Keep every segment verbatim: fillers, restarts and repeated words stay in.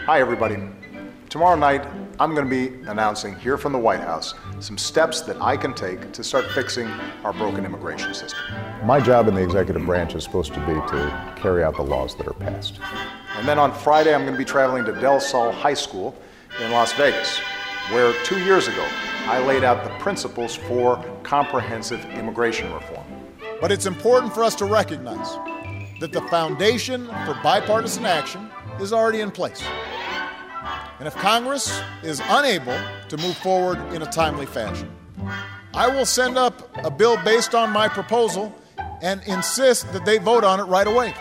Hi, everybody. Tomorrow night, I'm going to be announcing here from the White House some steps that I can take to start fixing our broken immigration system. My job in the executive branch is supposed to be to carry out the laws that are passed. And then on Friday, I'm going to be traveling to Del Sol High School in Las Vegas, where two years ago, I laid out the principles for comprehensive immigration reform. But it's important for us to recognize that the foundation for bipartisan action is already in place. And if Congress is unable to move forward in a timely fashion, I will send up a bill based on my proposal and insist that they vote on it right away.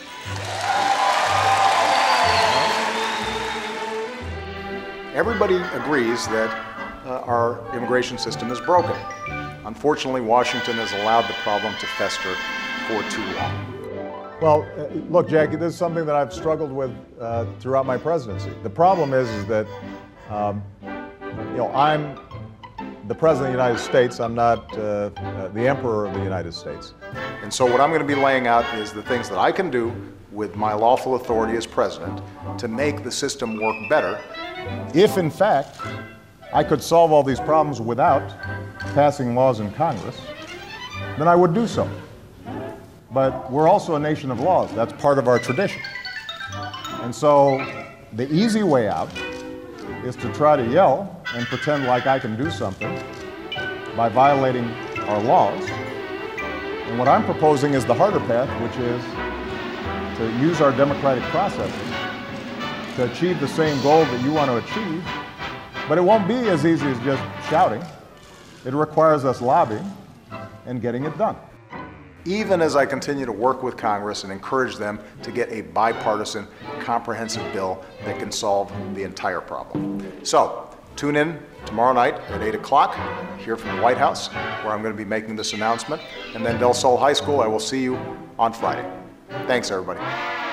Everybody agrees that uh, our immigration system is broken. Unfortunately, Washington has allowed the problem to fester for too long. Well, uh, look, Jackie, this is something that I've struggled with uh, throughout my presidency. The problem is, is that, um, you know, I'm the President of the United States. I'm not uh, uh, the Emperor of the United States. And so what I'm going to be laying out is the things that I can do with my lawful authority as President to make the system work better. If, in fact, I could solve all these problems without passing laws in Congress, then I would do so. But we're also a nation of laws. That's part of our tradition. And so the easy way out is to try to yell and pretend like I can do something by violating our laws. And what I'm proposing is the harder path, which is to use our democratic processes to achieve the same goal that you want to achieve. But it won't be as easy as just shouting. It requires us lobbying and getting it done. Even as I continue to work with Congress and encourage them to get a bipartisan, comprehensive bill that can solve the entire problem. So, tune in tomorrow night at eight o'clock here from the White House, where I'm going to be making this announcement. And then Del Sol High School, I will see you on Friday. Thanks, everybody.